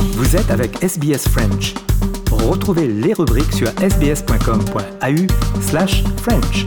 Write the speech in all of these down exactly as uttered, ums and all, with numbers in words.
Vous êtes avec S B S French. Retrouvez les rubriques sur sbs.com.au slash French.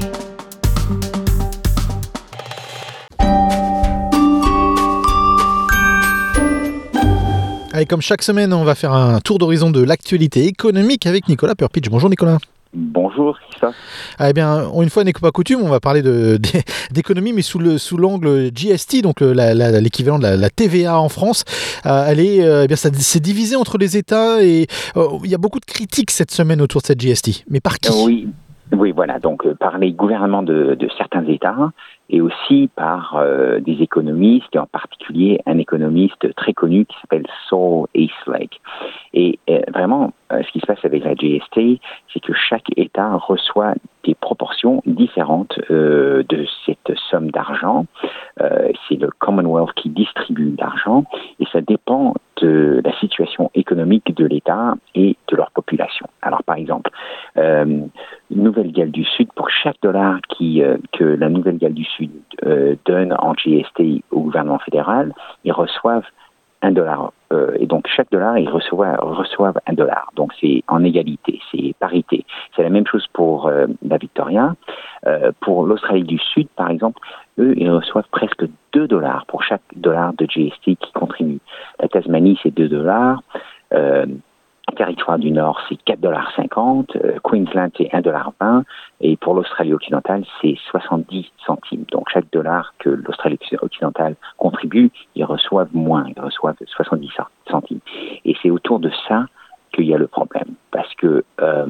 Allez, comme chaque semaine, on va faire un tour d'horizon de l'actualité économique avec Nicolas Purpitch. Bonjour Nicolas. Bonjour Christophe. Ah, eh bien, une fois n'est pas coutume, on va parler de, d'économie, mais sous, le, sous l'angle G S T, donc la, la, l'équivalent de la, la T V A en France. Euh, elle est, euh, eh bien, ça, c'est divisé entre les États et euh, il y a beaucoup de critiques cette semaine autour de cette G S T. Mais par qui ? Oui, oui, voilà. Donc euh, par les gouvernements de, de certains États et aussi par euh, des économistes, et en particulier un économiste très connu qui s'appelle Saul Eastlake. Et euh, vraiment, euh, ce qui se passe avec la G S T, c'est que chaque État reçoit des proportions différentes euh, de cette somme d'argent. Euh, c'est le Commonwealth qui distribue l'argent et ça dépend de la situation économique de l'État et de leur population. Alors par exemple, euh, Nouvelle-Galles du Sud, pour chaque dollar qui, euh, que la Nouvelle-Galles du Sud euh, donne en G S T au gouvernement fédéral, ils reçoivent un dollar. Euh, et donc, chaque dollar, ils reçoivent, reçoivent un dollar. Donc, c'est en égalité, c'est parité. C'est la même chose pour euh, la Victoria. Euh, pour l'Australie du Sud, par exemple, eux, ils reçoivent presque deux dollars pour chaque dollar de G S T qui contribue. La Tasmanie, c'est deux dollars. Euh, Territoire du Nord, c'est quatre dollars cinquante. Euh, Queensland, c'est un dollar vingt. Et pour l'Australie occidentale, c'est soixante-dix centimes. Donc, chaque dollar que l'Australie occidentale contribue, ils reçoivent moins. Ils reçoivent soixante-dix centimes. Et c'est autour de ça qu'il y a le problème. Parce que euh,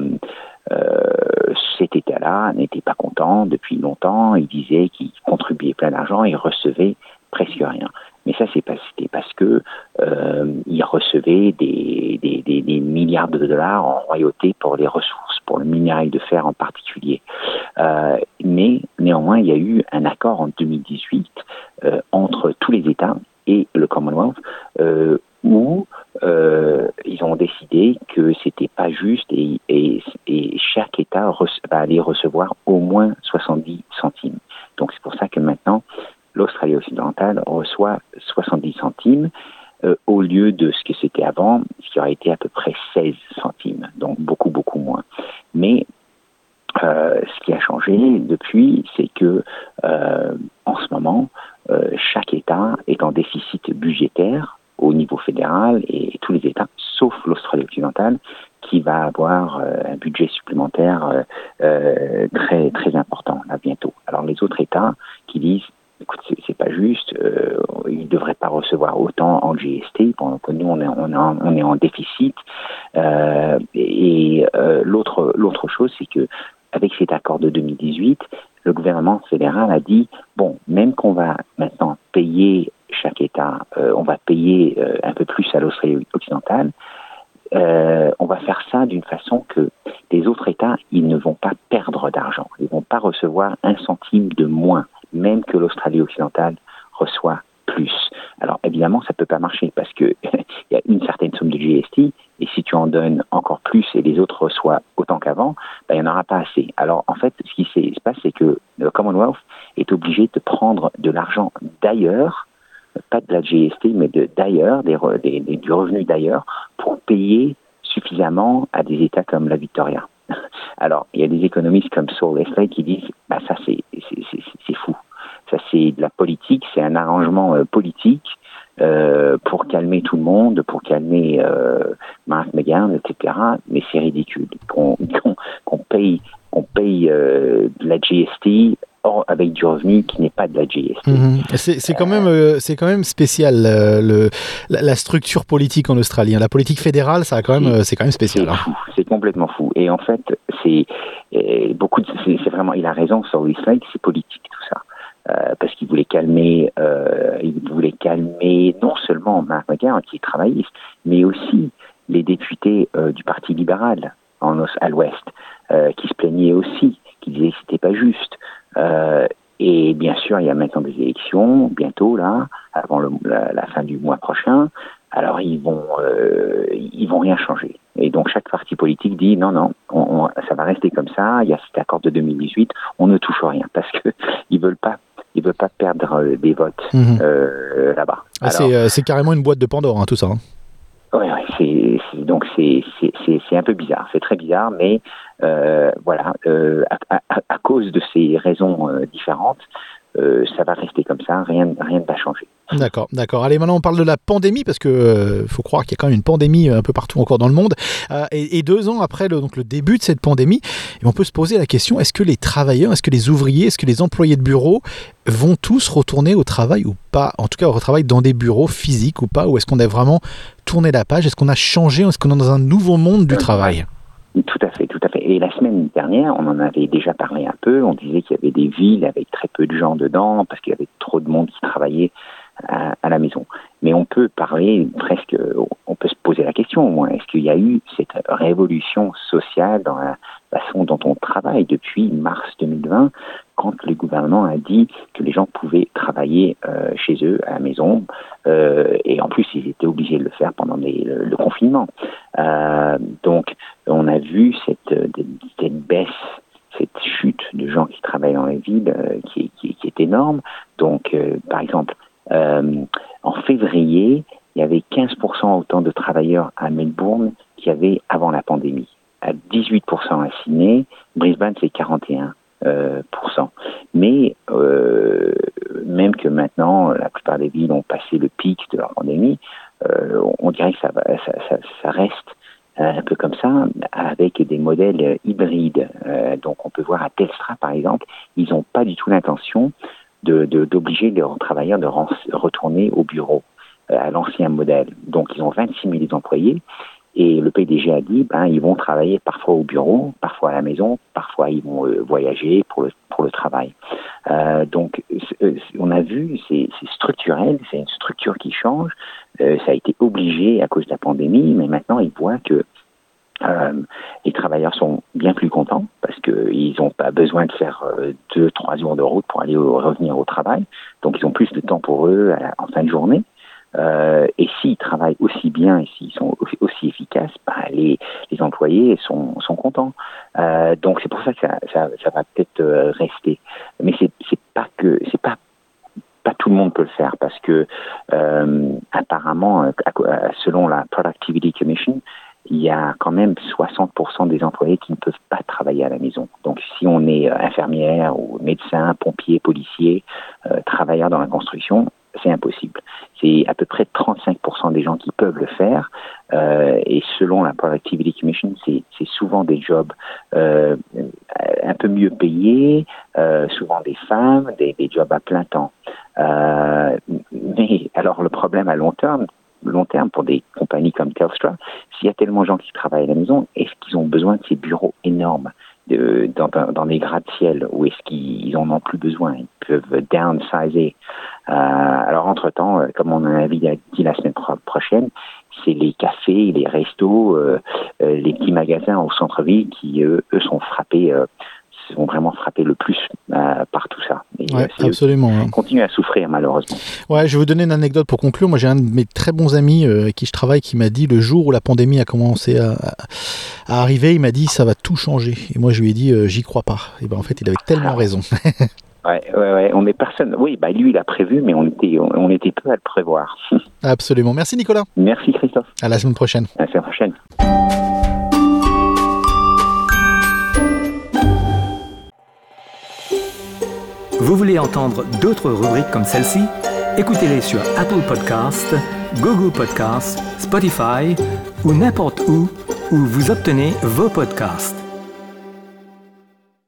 euh, cet État-là n'était pas content depuis longtemps. Il disait qu'il contribuait plein d'argent et recevait presque rien. Mais ça, c'est pas, c'était parce que euh, ils recevaient des, des, des, des milliards de dollars en royauté pour les ressources, pour le minerai de fer en particulier. Euh, mais néanmoins, il y a eu un accord en deux mille dix-huit euh, entre tous les États et le Commonwealth euh, où euh, ils ont décidé que c'était pas juste et, et, et chaque État rece- va aller recevoir au moins soixante-dix centimes. Donc c'est pour ça que maintenant l'Australie occidentale reçoit soixante-dix centimes euh, au lieu de ce que c'était avant, ce qui aurait été à peu près seize centimes, donc beaucoup, beaucoup moins. Mais euh, ce qui a changé depuis, c'est que euh, en ce moment, euh, chaque État est en déficit budgétaire au niveau fédéral et, et tous les États, sauf l'Australie occidentale, qui va avoir euh, un budget supplémentaire euh, euh, très, très important là bientôt. Alors les autres États qui disent écoute, c'est, c'est pas juste, euh, ils ne devraient pas recevoir autant en G S T, pendant que nous, on est, on est, en, on est en déficit. Euh, et euh, l'autre, l'autre chose, c'est que avec cet accord de deux mille dix-huit, le gouvernement fédéral a dit, bon, même qu'on va maintenant payer chaque État, euh, on va payer euh, un peu plus à l'Australie occidentale, euh, on va faire ça d'une façon que les autres États, ils ne vont pas perdre d'argent. Ils ne vont pas recevoir un centime de moins, même que l'Australie occidentale reçoit plus. Alors évidemment, ça ne peut pas marcher parce qu'il y a une certaine somme de G S T et si tu en donnes encore plus et les autres reçoivent autant qu'avant, ben, il n'y en aura pas assez. Alors en fait, ce qui se passe, c'est que le Commonwealth est obligé de prendre de l'argent d'ailleurs, pas de la G S T, mais de, d'ailleurs, des, des, des, du revenu d'ailleurs, pour payer suffisamment à des États comme la Victoria. Alors, il y a des économistes comme Saul Eastlake qui disent bah, « ça, c'est, c'est, c'est, c'est fou. Ça, c'est de la politique, c'est un arrangement euh, politique euh, pour calmer tout le monde, pour calmer euh, Mark McGahn, et cetera. Mais c'est ridicule qu'on, qu'on, qu'on paye, qu'on paye euh, de la G S T Or, avec du revenu qui n'est pas de la G S T. Mmh. C'est, c'est, quand même, euh, c'est quand même spécial, euh, le, la, la structure politique en Australie. La politique fédérale, ça a quand même, c'est, c'est quand même spécial. C'est hein. fou, c'est complètement fou. Et en fait, c'est, euh, beaucoup de, c'est, c'est vraiment, il a raison sur Eastlake, c'est politique tout ça. Euh, parce qu'il voulait calmer, euh, il voulait calmer non seulement Mark McGahn, qui est travailliste, mais aussi les députés euh, du Parti libéral en, à l'Ouest, euh, qui se plaignaient aussi, qui disaient que c'était pas juste. Euh, et bien sûr, il y a maintenant des élections, bientôt là, avant le, la, la fin du mois prochain. Alors ils vont, euh, ils vont rien changer. Et donc chaque parti politique dit non, non, on, on, ça va rester comme ça. Il y a cet accord de deux mille dix-huit, on ne touche rien parce que ils veulent pas, ils veulent pas perdre des votes mmh. euh, là-bas. Ah, Alors, c'est, euh, c'est carrément une boîte de Pandore, hein, tout ça. Hein. Ouais, ouais, c'est, c'est donc c'est, c'est c'est c'est un peu bizarre, c'est très bizarre, mais euh, voilà, euh, à, à, à cause de ces raisons euh, différentes, euh, ça va rester comme ça, rien rien ne va changer. D'accord, d'accord. Allez, maintenant on parle de la pandémie parce que euh, faut croire qu'il y a quand même une pandémie un peu partout encore dans le monde. Euh, et, et deux ans après le, donc le début de cette pandémie, on peut se poser la question, est-ce que les travailleurs, est-ce que les ouvriers, est-ce que les employés de bureau vont tous retourner au travail ou pas? En tout cas, au travail dans des bureaux physiques ou pas? Ou est-ce qu'on a vraiment tourné la page? Est-ce qu'on a changé? Est-ce qu'on est dans un nouveau monde du travail? Tout à fait, tout à fait. Et la semaine dernière, on en avait déjà parlé un peu. On disait qu'il y avait des villes avec très peu de gens dedans parce qu'il y avait trop de monde qui travaillait à, à la maison. Mais on peut parler presque, on peut se poser la question au moins, est-ce qu'il y a eu cette révolution sociale dans la façon dont on travaille depuis mars deux mille vingt, quand le gouvernement a dit que les gens pouvaient travailler euh, chez eux à la maison, euh, et en plus ils étaient obligés de le faire pendant les, le, le confinement. Euh, donc on a vu cette, cette baisse, cette chute de gens qui travaillent dans les villes euh, qui, qui, qui est énorme. Donc euh, par exemple, euh, en février, il y avait quinze pour cent autant de travailleurs à Melbourne qu'il y avait avant la pandémie. À dix-huit pour cent à Sydney, Brisbane c'est quarante et un pour cent. Mais euh, même que maintenant, la plupart des villes ont passé le pic de la pandémie, euh, on dirait que ça, va, ça, ça, ça reste un peu comme ça, avec des modèles hybrides. Euh, donc on peut voir à Telstra par exemple, ils n'ont pas du tout l'intention de, de, d'obliger leurs travailleurs de retourner au bureau, euh, à l'ancien modèle. Donc ils ont vingt-six mille employés. Et le P D G a dit, ben, ils vont travailler parfois au bureau, parfois à la maison, parfois ils vont euh, voyager pour le, pour le travail. Euh, donc, euh, on a vu, c'est, c'est structurel, c'est une structure qui change. Euh, ça a été obligé à cause de la pandémie, mais maintenant ils voient que euh, les travailleurs sont bien plus contents parce qu'ils n'ont pas besoin de faire euh, deux, trois jours de route pour aller au, revenir au travail. Donc, ils ont plus de temps pour eux à, en fin de journée. Euh, et s'ils travaillent aussi bien et s'ils sont aussi efficaces, bah, les, les employés sont, sont contents. Euh, donc c'est pour ça que ça, ça, ça va peut-être euh, rester. Mais c'est, c'est pas que c'est pas pas tout le monde peut le faire parce que euh, apparemment, selon la Productivity Commission, il y a quand même soixante pour cent des employés qui ne peuvent pas travailler à la maison. Donc si on est infirmière ou médecin, pompier, policier, euh, travailleur dans la construction, c'est impossible. C'est à peu près trente-cinq pour cent des gens qui peuvent le faire. Euh, et selon la Productivity Commission, c'est, c'est souvent des jobs euh, un peu mieux payés, euh, souvent des femmes, des, des jobs à plein temps. Euh, mais alors le problème à long terme, long terme pour des compagnies comme Telstra, s'il y a tellement de gens qui travaillent à la maison, est-ce qu'ils ont besoin de ces bureaux énormes de, dans, dans les gratte-ciel ou est-ce qu'ils en ont plus besoin? Ils peuvent downsizer. Euh, alors entre-temps, comme on en avait dit la semaine pro- prochaine, c'est les cafés, les restos, euh, euh, les petits magasins au centre-ville qui, eux, eux sont frappés, euh, sont vraiment frappés le plus euh, par tout ça. Et, ouais, euh, absolument. Eux, continuent à souffrir, malheureusement. Ouais, je vais vous donner une anecdote pour conclure. Moi, j'ai un de mes très bons amis euh, avec qui je travaille qui m'a dit, le jour où la pandémie a commencé à, à arriver, il m'a dit, ça va tout changer. Et moi, je lui ai dit, euh, j'y crois pas. Et ben, en fait, il avait tellement ah. raison. Ouais, ouais, ouais, on est personne. Oui, bah lui, il a prévu, mais on était, on, on était peu à le prévoir. Absolument. Merci, Nicolas. Merci, Christophe. À la semaine prochaine. À la semaine prochaine. Vous voulez entendre d'autres rubriques comme celle-ci? Écoutez-les sur Apple Podcasts, Google Podcasts, Spotify ou n'importe où où vous obtenez vos podcasts.